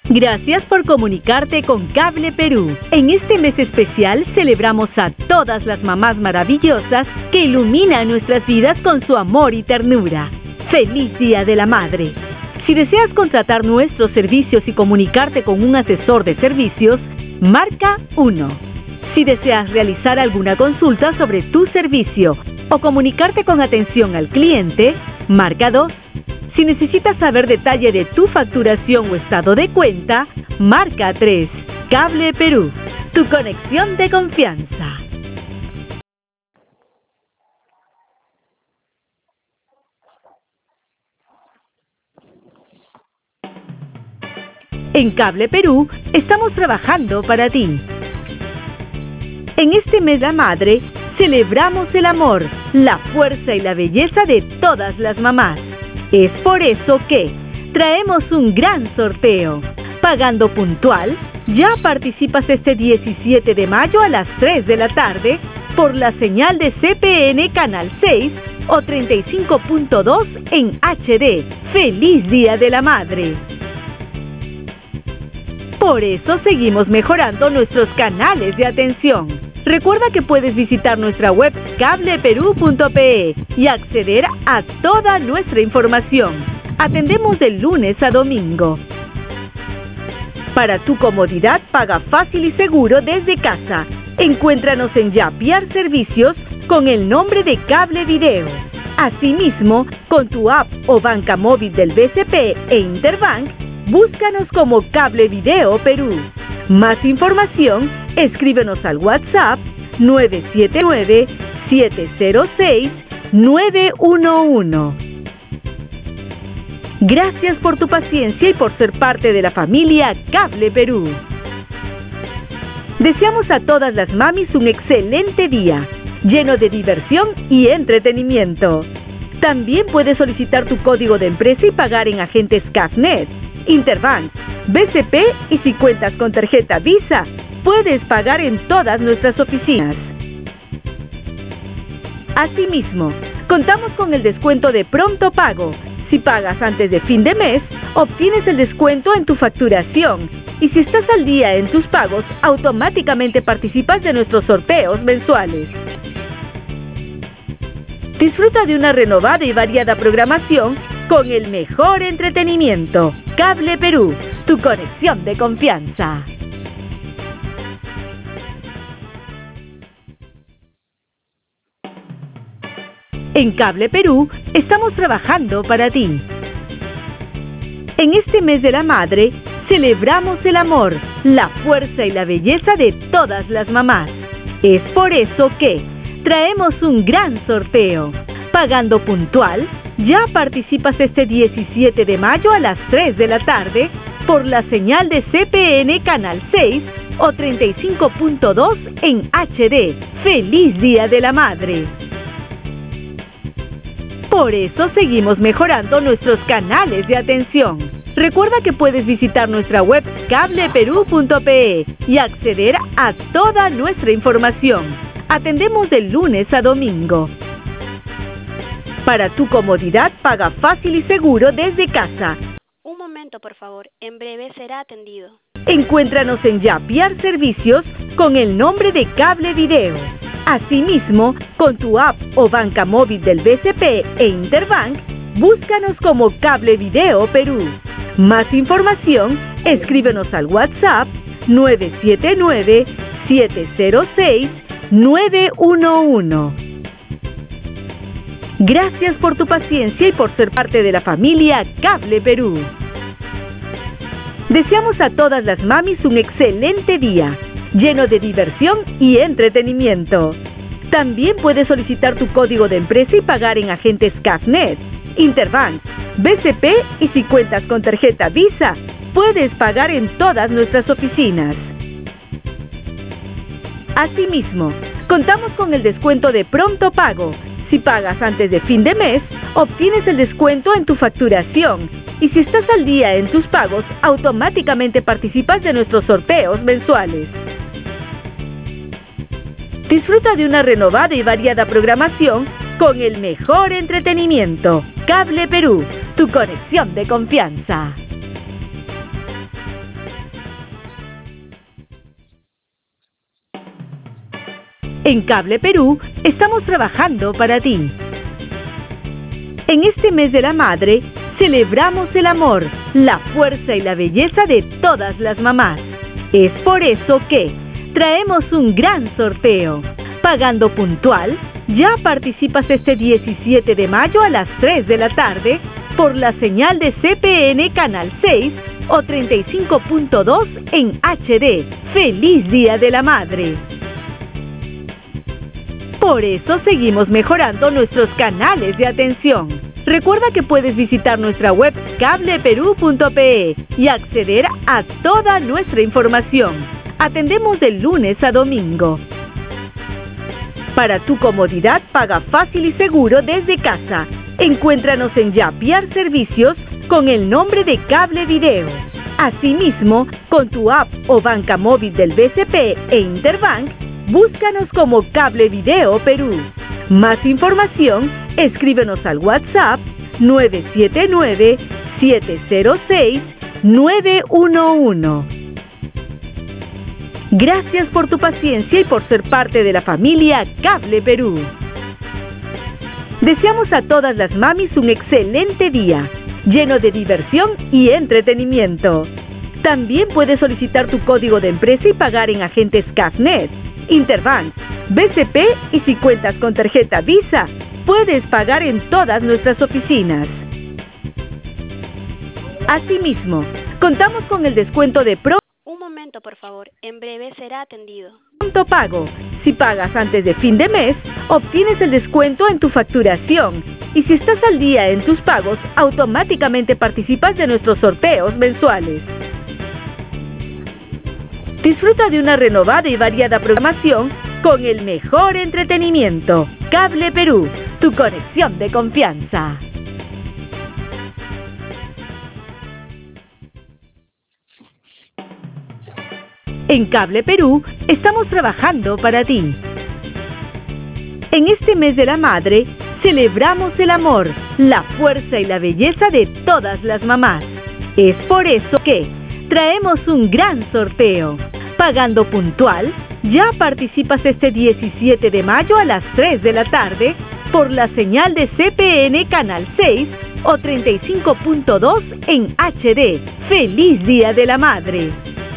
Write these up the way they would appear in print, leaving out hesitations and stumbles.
Gracias por comunicarte con Cable Perú. En este mes especial celebramos a todas las mamás maravillosas que iluminan nuestras vidas con su amor y ternura. ¡Feliz Día de la Madre! Si deseas contratar nuestros servicios y comunicarte con un asesor de servicios, marca 1. Si deseas realizar alguna consulta sobre tu servicio o comunicarte con atención al cliente, marca 2. Si necesitas saber detalle de tu facturación o estado de cuenta, marca 3. Cable Perú, tu conexión de confianza. En Cable Perú estamos trabajando para ti. En este mes de la madre, celebramos el amor, la fuerza y la belleza de todas las mamás. Es por eso que traemos un gran sorteo. Pagando puntual, ya participas este 17 de mayo a las 3 de la tarde por la señal de CPN Canal 6 o 35.2 en HD. ¡Feliz Día de la Madre! Por eso seguimos mejorando nuestros canales de atención. Recuerda que puedes visitar nuestra web cableperú.pe y acceder a toda nuestra información. Atendemos de lunes a domingo. Para tu comodidad, paga fácil y seguro desde casa. Encuéntranos en Yapiar Servicios con el nombre de Cable Video. Asimismo, con tu app o banca móvil del BCP e Interbank, búscanos como Cable Video Perú. Más información, escríbenos al WhatsApp 979-706-911. Gracias por tu paciencia y por ser parte de la familia Cable Perú. Deseamos a todas las mamis un excelente día, lleno de diversión y entretenimiento. También puedes solicitar tu código de empresa y pagar en agentes CAFNet, Interbank, BCP y si cuentas con tarjeta Visa, puedes pagar en todas nuestras oficinas. Asimismo, contamos con el descuento de pronto pago. Si pagas antes de fin de mes, obtienes el descuento en tu facturación. Y si estás al día en tus pagos, automáticamente participas de nuestros sorteos mensuales. Disfruta de una renovada y variada programación con el mejor entretenimiento. Cable Perú, tu conexión de confianza. En Cable Perú estamos trabajando para ti. En este mes de la madre, celebramos el amor, la fuerza y la belleza de todas las mamás. Es por eso que traemos un gran sorteo. Pagando puntual, ya participas este 17 de mayo a las 3 de la tarde por la señal de CPN Canal 6 o 35.2 en HD. ¡Feliz Día de la Madre! Por eso seguimos mejorando nuestros canales de atención. Recuerda que puedes visitar nuestra web cableperú.pe y acceder a toda nuestra información. Atendemos de lunes a domingo. Para tu comodidad, paga fácil y seguro desde casa. Un momento, por favor. En breve será atendido. Encuéntranos en Yapiar Servicios con el nombre de Cable Video. Asimismo, con tu app o banca móvil del BCP e Interbank, búscanos como Cable Video Perú. Más información, escríbenos al WhatsApp 979-706-911. Gracias por tu paciencia y por ser parte de la familia Cable Perú. Deseamos a todas las mamis un excelente día, lleno de diversión y entretenimiento. También puedes solicitar tu código de empresa y pagar en agentes CAFNet, Interbank, BCP y si cuentas con tarjeta Visa, puedes pagar en todas nuestras oficinas. Asimismo, contamos con el descuento de pronto pago. Si pagas antes de fin de mes, obtienes el descuento en tu facturación. Y si estás al día en tus pagos, automáticamente participas de nuestros sorteos mensuales. Disfruta de una renovada y variada programación con el mejor entretenimiento. Cable Perú, tu conexión de confianza. En Cable Perú estamos trabajando para ti. En este mes de la madre, celebramos el amor, la fuerza y la belleza de todas las mamás. Es por eso que traemos un gran sorteo. Pagando puntual, ya participas este 17 de mayo a las 3 de la tarde por la señal de CPN Canal 6 o 35.2 en HD. ¡Feliz Día de la Madre! Por eso seguimos mejorando nuestros canales de atención. Recuerda que puedes visitar nuestra web cableperú.pe y acceder a toda nuestra información. Atendemos de lunes a domingo. Para tu comodidad, paga fácil y seguro desde casa. Encuéntranos en Yapiar Servicios con el nombre de Cable Video. Asimismo, con tu app o banca móvil del BCP e Interbank, búscanos como Cable Video Perú. Más información, escríbenos al WhatsApp 979-706-911. Gracias por tu paciencia y por ser parte de la familia Cable Perú. Deseamos a todas las mamis un excelente día, lleno de diversión y entretenimiento. También puedes solicitar tu código de empresa y pagar en agentes CAFNet, Interbank, BCP y si cuentas con tarjeta Visa, puedes pagar en todas nuestras oficinas. Asimismo, contamos con el descuento de Un momento, por favor. En breve será atendido. Pronto Pago. Si pagas antes de fin de mes, obtienes el descuento en tu facturación. Y si estás al día en tus pagos, automáticamente participas de nuestros sorteos mensuales. Disfruta de una renovada y variada programación con el mejor entretenimiento. Cable Perú, tu conexión de confianza. En Cable Perú estamos trabajando para ti. En este mes de la madre, celebramos el amor, la fuerza y la belleza de todas las mamás. Es por eso que traemos un gran sorteo. Pagando puntual, ya participas este 17 de mayo a las 3 de la tarde por la señal de CPN Canal 6 o 35.2 en HD. ¡Feliz Día de la Madre!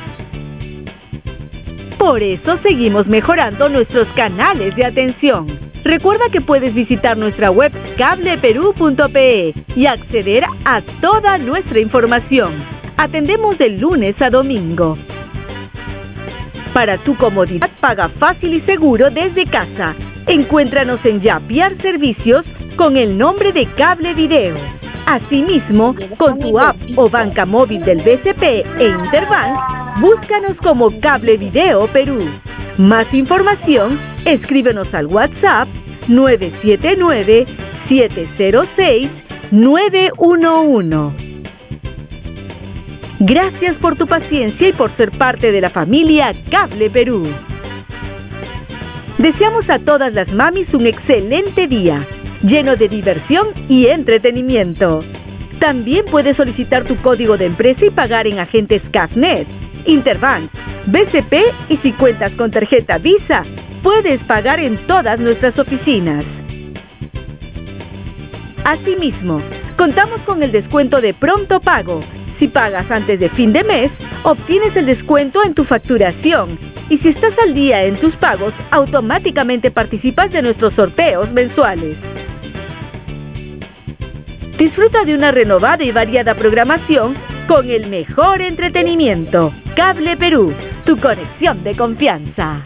Por eso seguimos mejorando nuestros canales de atención. Recuerda que puedes visitar nuestra web cableperú.pe y acceder a toda nuestra información. Atendemos de lunes a domingo. Para tu comodidad, paga fácil y seguro desde casa. Encuéntranos en Yapiar Servicios con el nombre de Cable Video. Asimismo, con tu app o banca móvil del BCP e Interbank, búscanos como Cable Video Perú. Más información, escríbenos al WhatsApp 979-706-911. Gracias por tu paciencia y por ser parte de la familia Cable Perú. Deseamos a todas las mamis un excelente día, lleno de diversión y entretenimiento. También puedes solicitar tu código de empresa y pagar en agentes CAFNet, Interbank, BCP y si cuentas con tarjeta Visa, puedes pagar en todas nuestras oficinas. Asimismo, contamos con el descuento de Pronto Pago. Si pagas antes de fin de mes, obtienes el descuento en tu facturación. Y si estás al día en tus pagos, automáticamente participas de nuestros sorteos mensuales. Disfruta de una renovada y variada programación con el mejor entretenimiento. Cable Perú, tu conexión de confianza.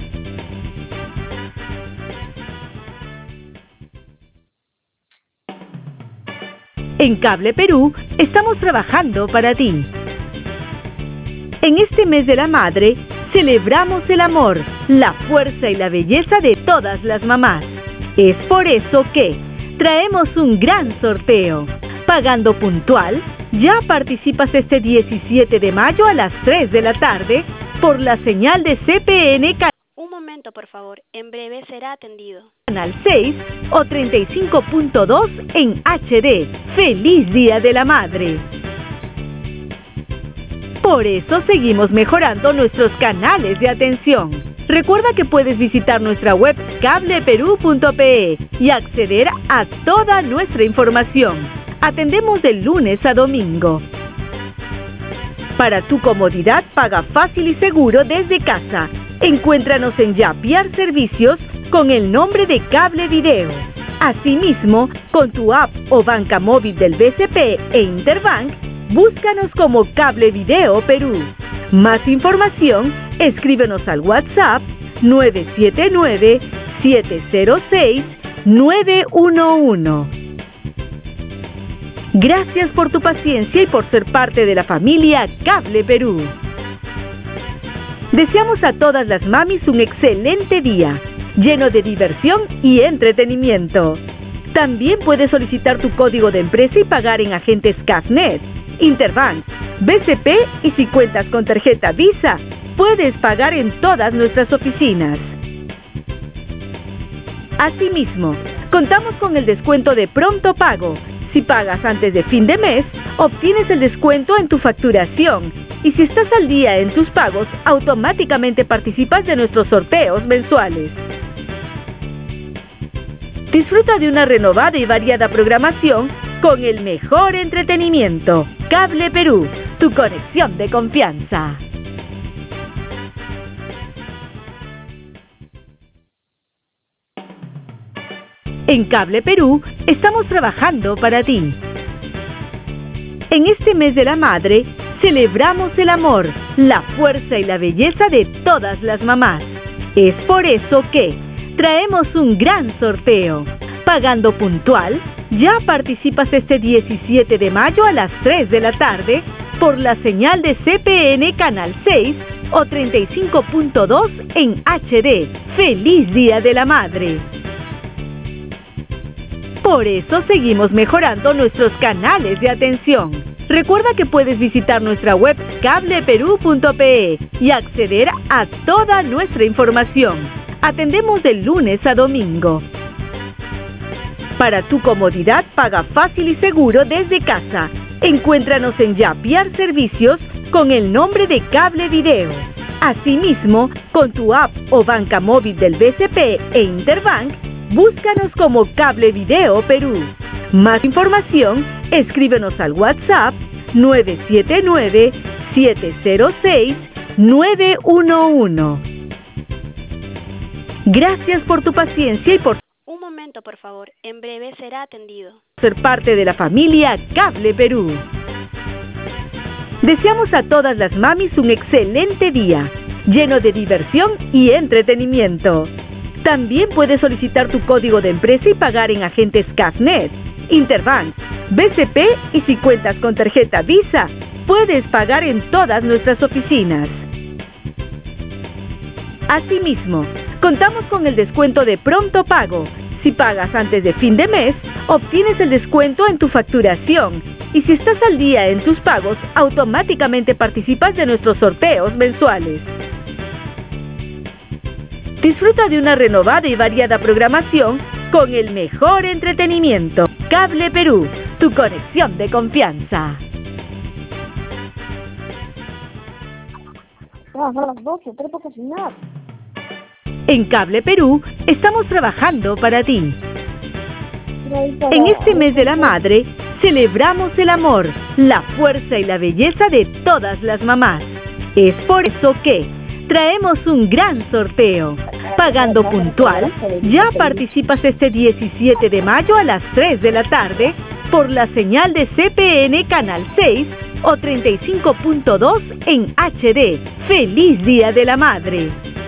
En Cable Perú estamos trabajando para ti. En este mes de la madre, celebramos el amor, la fuerza y la belleza de todas las mamás. Es por eso que traemos un gran sorteo. Pagando puntual, ya participas este 17 de mayo a las 3 de la tarde por la señal de CPN Un momento, por favor. En breve será atendido. Canal 6 o 35.2 en HD. ¡Feliz Día de la Madre! Por eso seguimos mejorando nuestros canales de atención. Recuerda que puedes visitar nuestra web cableperú.pe y acceder a toda nuestra información. Atendemos de lunes a domingo. Para tu comodidad, paga fácil y seguro desde casa. Encuéntranos en Yapiar Servicios con el nombre de Cable Video. Asimismo, con tu app o banca móvil del BCP e Interbank, búscanos como Cable Video Perú. Más información, escríbenos al WhatsApp 979-706-911. Gracias por tu paciencia y por ser parte de la familia Cable Perú. Deseamos a todas las mamis un excelente día, lleno de diversión y entretenimiento. También puedes solicitar tu código de empresa y pagar en agentes CAFNet, Interbank, BCP y si cuentas con tarjeta Visa, puedes pagar en todas nuestras oficinas. Asimismo, contamos con el descuento de pronto pago. Si pagas antes de fin de mes, obtienes el descuento en tu facturación. Y si estás al día en tus pagos, automáticamente participas de nuestros sorteos mensuales. Disfruta de una renovada y variada programación con el mejor entretenimiento. Cable Perú, tu conexión de confianza. En Cable Perú estamos trabajando para ti. En este mes de la madre, celebramos el amor, la fuerza y la belleza de todas las mamás. Es por eso que traemos un gran sorteo. Pagando puntual, ya participas este 17 de mayo a las 3 de la tarde por la señal de CPN Canal 6 o 35.2 en HD. ¡Feliz Día de la Madre! Por eso seguimos mejorando nuestros canales de atención. Recuerda que puedes visitar nuestra web cableperú.pe y acceder a toda nuestra información. Atendemos de lunes a domingo. Para tu comodidad, paga fácil y seguro desde casa. Encuéntranos en Yapiar Servicios con el nombre de Cable Video. Asimismo, con tu app o banca móvil del BCP e Interbank, búscanos como Cable Video Perú. Más información, escríbenos al WhatsApp 979-706-911. Gracias por tu paciencia y por Un momento, por favor. En breve será atendido. ser parte de la familia Cable Perú. Deseamos a todas las mamis un excelente día, lleno de diversión y entretenimiento. También puedes solicitar tu código de empresa y pagar en agentes CAFNet, Interbank, BCP y si cuentas con tarjeta Visa, puedes pagar en todas nuestras oficinas. Asimismo, contamos con el descuento de pronto pago. Si pagas antes de fin de mes, obtienes el descuento en tu facturación. Y si estás al día en tus pagos, automáticamente participas de nuestros sorteos mensuales. Disfruta de una renovada y variada programación con el mejor entretenimiento. Cable Perú, tu conexión de confianza. En Cable Perú estamos trabajando para ti. En este mes de la madre, celebramos el amor, la fuerza y la belleza de todas las mamás. Es por eso que traemos un gran sorteo. Pagando puntual, ya participas este 17 de mayo a las 3 de la tarde por la señal de CPN Canal 6 o 35.2 en HD. ¡Feliz Día de la Madre!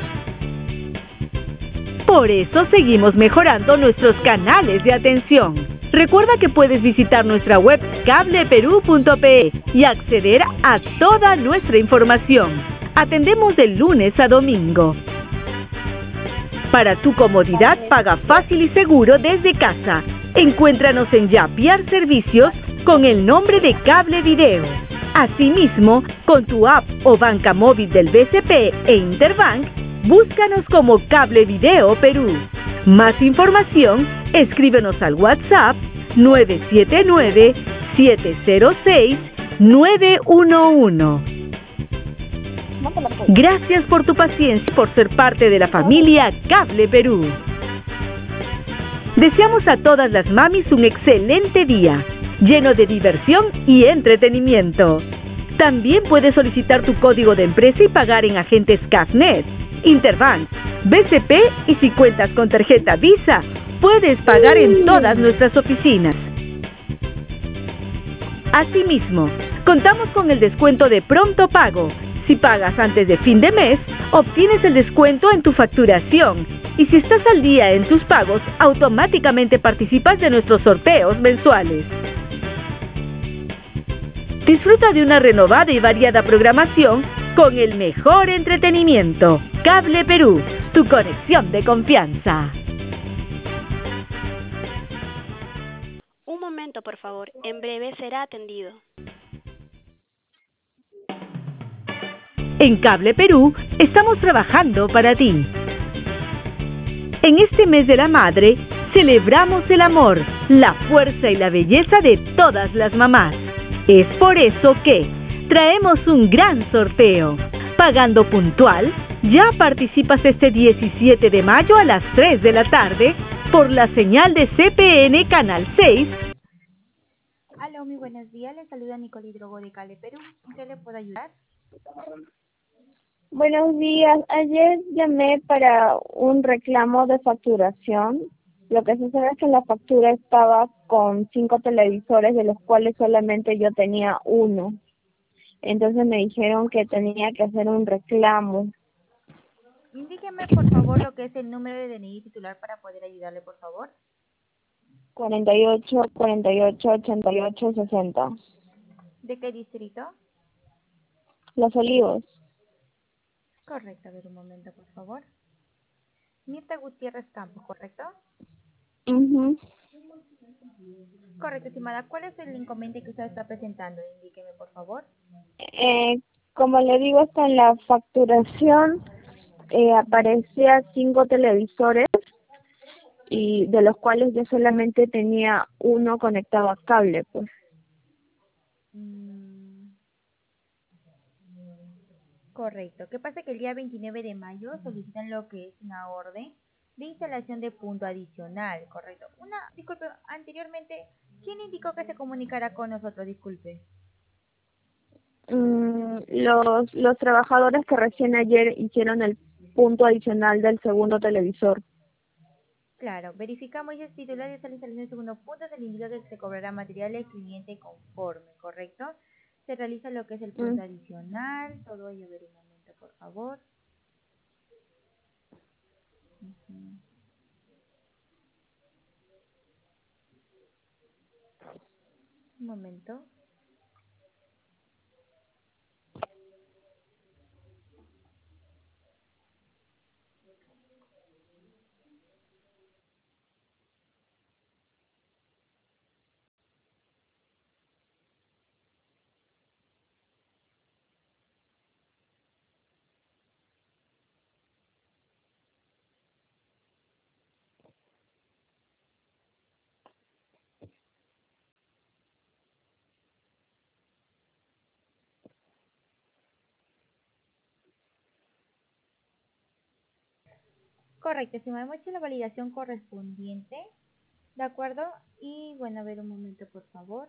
Por eso seguimos mejorando nuestros canales de atención. Recuerda que puedes visitar nuestra web cableperú.pe y acceder a toda nuestra información. Atendemos de lunes a domingo. Para tu comodidad, paga fácil y seguro desde casa. Encuéntranos en Yapiar Servicios con el nombre de Cable Video. Asimismo, con tu app o banca móvil del BCP e Interbank, búscanos como Cable Video Perú. Más información, escríbenos al WhatsApp 979-706-911. Gracias por tu paciencia y por ser parte de la familia Cable Perú. Deseamos a todas las mamis un excelente día, lleno de diversión y entretenimiento. También puedes solicitar tu código de empresa y pagar en agentes Cafnet, Interbank, BCP y si cuentas con tarjeta Visa, puedes pagar en todas nuestras oficinas. Asimismo, contamos con el descuento de pronto pago. Si pagas antes de fin de mes, obtienes el descuento en tu facturación. Y si estás al día en tus pagos, automáticamente participas de nuestros sorteos mensuales. Disfruta de una renovada y variada programación con el mejor entretenimiento. Cable Perú, tu conexión de confianza. Un momento, por favor. En breve será atendido. En Cable Perú estamos trabajando para ti. En este mes de la madre, celebramos el amor, la fuerza y la belleza de todas las mamás. Es por eso que traemos un gran sorteo. Pagando puntual, ya participas este 17 de mayo a las 3 de la tarde por la señal de CPN Canal 6. Aló, muy buenos días. Les saluda Nicole Hidrogo de Cable Perú. ¿En qué le puedo ayudar? Buenos días. Ayer llamé para un reclamo de facturación. Lo que sucede es que la factura estaba con 5 televisores, de los cuales solamente yo tenía uno. Entonces me dijeron que tenía que hacer un reclamo. Indíqueme, por favor, lo que es el número de DNI titular para poder ayudarle, por favor. 48, 48, 88, 60. ¿De qué distrito? Los Olivos. Correcto, a ver un momento, por favor. Mirta Gutiérrez Campos, ¿correcto? Mhm. Correcto, estimada. ¿Cuál es el inconveniente que usted está presentando? Indíqueme, por favor. Como le digo, hasta en la facturación aparecía 5 televisores, y de los cuales yo solamente tenía uno conectado a cable, pues. Correcto. ¿Qué pasa? Que el día 29 de mayo solicitan lo que es una orden de instalación de punto adicional, correcto. Disculpe, anteriormente, ¿quién indicó que se comunicara con nosotros? Disculpe. Los trabajadores que recién ayer hicieron el punto adicional del segundo televisor. Claro, verificamos y el titular de esta instalación del segundo punto se le indica que se cobrará material al cliente conforme, ¿correcto? Se realiza lo que es el punto adicional, todo ello, ver un momento, por favor. Un momento. Correcto, estimado, hemos hecho la validación correspondiente, ¿de acuerdo? Y bueno, a ver un momento, por favor.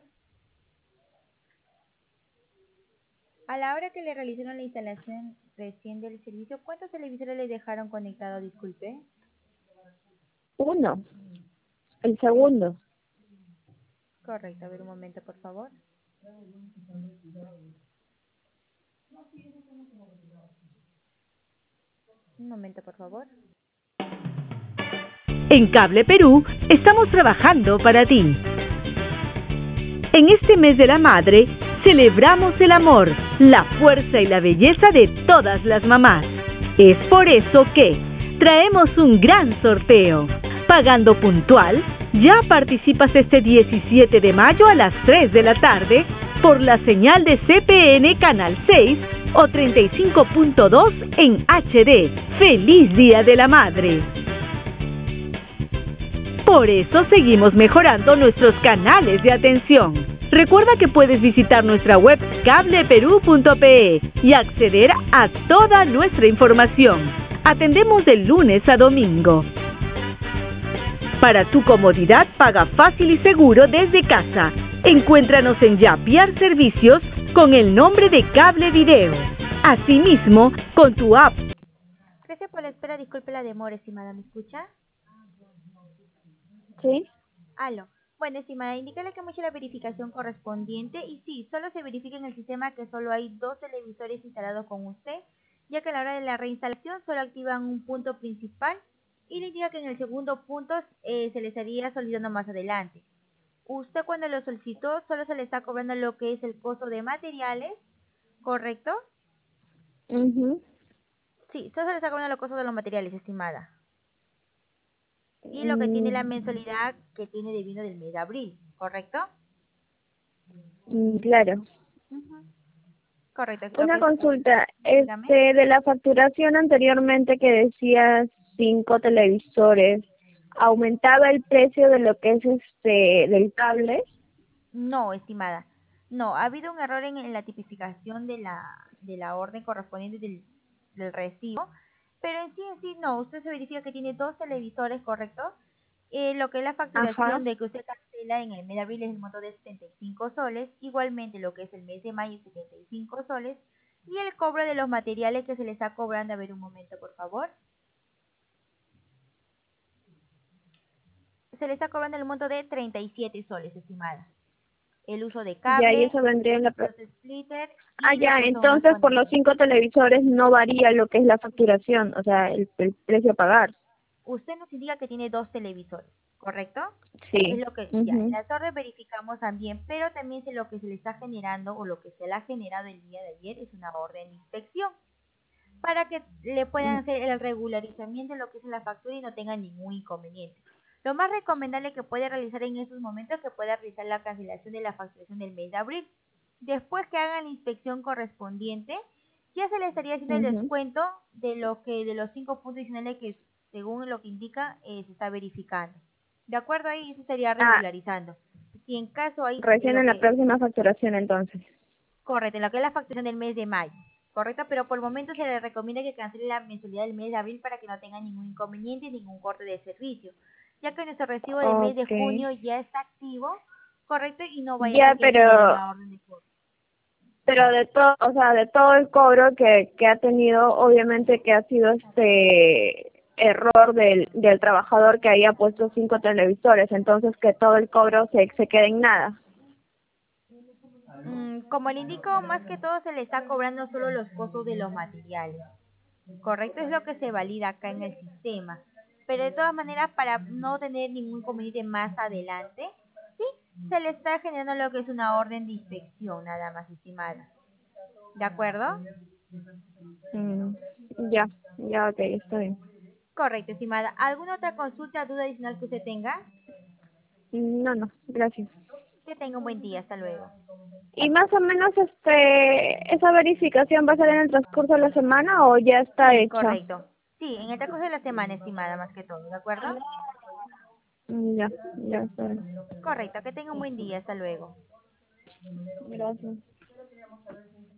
A la hora que le realizaron la instalación recién del servicio, ¿cuántos televisores le dejaron conectado? Disculpe. Uno. El segundo. Correcto, a ver un momento, por favor. Un momento, por favor. En Cable Perú estamos trabajando para ti. En este mes de la madre, celebramos el amor, la fuerza y la belleza de todas las mamás. Es por eso que traemos un gran sorteo. Pagando puntual, ya participas este 17 de mayo a las 3 de la tarde por la señal de CPN Canal 6 o 35.2 en HD. ¡Feliz Día de la Madre! Por eso seguimos mejorando nuestros canales de atención. Recuerda que puedes visitar nuestra web cableperú.pe y acceder a toda nuestra información. Atendemos de lunes a domingo. Para tu comodidad, paga fácil y seguro desde casa. Encuéntranos en Yapiar Servicios con el nombre de Cable Video. Asimismo, con tu app. Gracias por la espera, disculpe la demora, estimada, ¿me escucha? ¿Sí? Aló. Bueno, estimada, indícale que hemos hecho la verificación correspondiente y sí, solo se verifica en el sistema que solo hay 2 televisores instalados con usted, ya que a la hora de la reinstalación solo activan un punto principal y le indica que en el segundo punto se le estaría solicitando más adelante. Usted cuando lo solicitó solo se le está cobrando lo que es el costo de materiales, ¿correcto? Mhm. Sí, solo se le está cobrando los costos de los materiales, estimada. Y lo que tiene la mensualidad que tiene debido del mes de abril, ¿correcto? Claro. Ujú. Correcto, lo que Una es, consulta, dígame. de la facturación anteriormente que decías 5 televisores, ¿aumentaba el precio de lo que es del cable? No, estimada. No, ha habido un error en la tipificación de la orden correspondiente del recibo, pero en sí no. Usted se verifica que tiene 2 televisores, ¿correcto? Lo que es la Ajá. facturación de que usted cancela en el mes de abril es el monto de 75 soles, igualmente lo que es el mes de mayo 75 soles, y el cobro de los materiales que se le está cobrando, a ver un momento por favor, se le está cobrando el monto de 37 soles, estimada. El uso de Ya, y cable, eso vendría en la... los splitters Ah, y lo ya, que son unos entonces por los conectores. 5 televisores no varía lo que es la facturación, o sea, el precio a pagar. Usted nos indica que tiene 2 televisores, ¿correcto? Es Sí. lo que ya, en Mhm. la torre verificamos también, pero también si lo que se le está generando o lo que se le ha generado el día de ayer es una orden de inspección para que le puedan hacer el regularizamiento de lo que es la factura y no tenga ningún inconveniente. Lo más recomendable que puede realizar en estos momentos es que pueda realizar la cancelación de la facturación del mes de abril. Después que hagan la inspección correspondiente, ya se le estaría haciendo el Mhm. descuento de los 5 puntos adicionales que según lo que indica se está verificando. De acuerdo ahí, eso estaría Ah, regularizando. Si en caso hay recién lo en la que próxima facturación entonces. correcto, en lo que es la facturación del mes de mayo, correcto, pero por el momento se le recomienda que cancele la mensualidad del mes de abril para que no tenga ningún inconveniente, ningún corte de servicio, ya que nuestro recibo del mes de Okay. junio ya está activo, correcto, y no vaya a Ya, ser que le genere una orden de cobro. pero de todo, o sea, de todo el cobro que ha tenido, obviamente que ha sido error del trabajador que haya puesto 5 televisores, entonces que todo el cobro se quede en nada. Como le indico, más que todo se le está cobrando solo los costos de los materiales, correcto, es lo que se valida acá en el sistema, pero de todas maneras para no tener ningún inconveniente más adelante, sí, se le está generando lo que es una orden de inspección, nada más, estimada. ¿De acuerdo? Mm, ya, ya, ok, está bien. Correcto, estimada. ¿Alguna otra consulta, duda adicional que usted tenga? No, no, gracias. Que tenga un buen día. Hasta luego. ¿Y más o menos esa verificación va a ser en el transcurso de la semana o ya está Sí, hecha? correcto. Sí, en el transcurso de la semana, estimada, más que todo. ¿De acuerdo? Ya, ya está bien. Correcto. Que tenga un buen día. Hasta luego. Gracias.